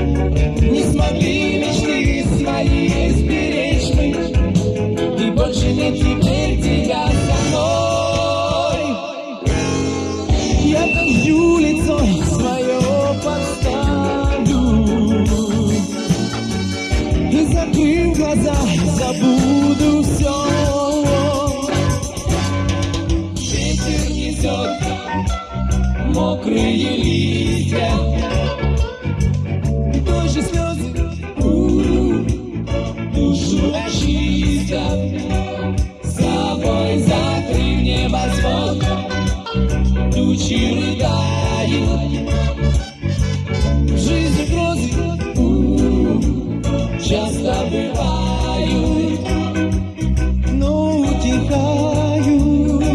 Не смогли мечты свои сберечь мы, и больше нет теперь тебя со мной. Я дождю лицо свое подставлю и, закрыв глаза, забуду все. Ветер несет мокрые листья, тоже слезы душу очистят. С собой закрыв небосвод, тучи рыдают. В жизни грозы часто бывают, но утихают.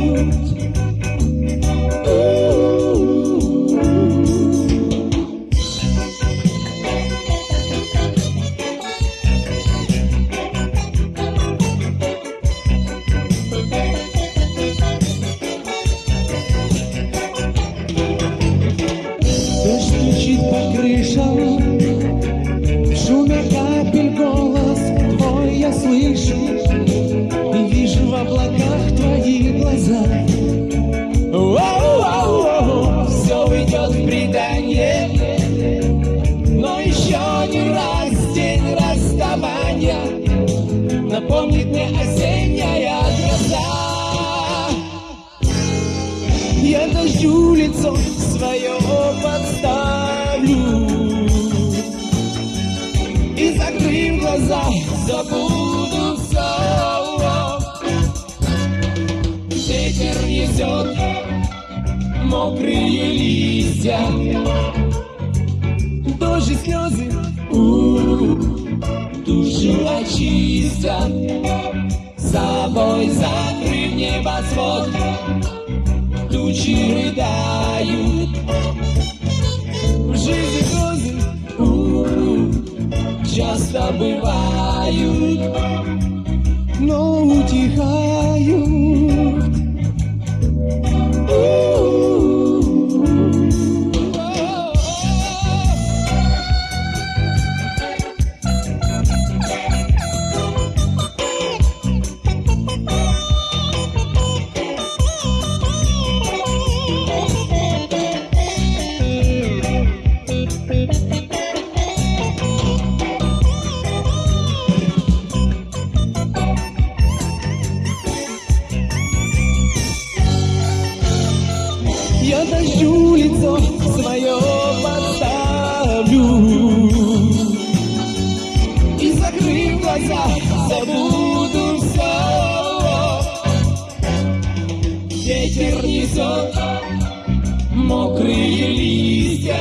Напомнит мне осенняя гроза. Я дождю лицо свое подставлю и, закрыв глаза, забуду все. Ветер несет мокрые листья, дождь и слезы душу очистят. С собой закрыв небосвод, тучи рыдают. В жизни грозы часто бывают, но утихают. Я дождю лицо свое подставлю и, закрыв глаза, забуду все. Ветер несет мокрые листья,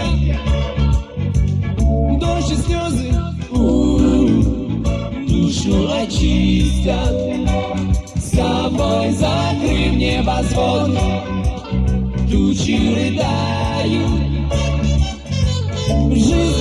дождь и слезы душу очистят. С собой закрыв небосвод, тучи рыдают. Жизнь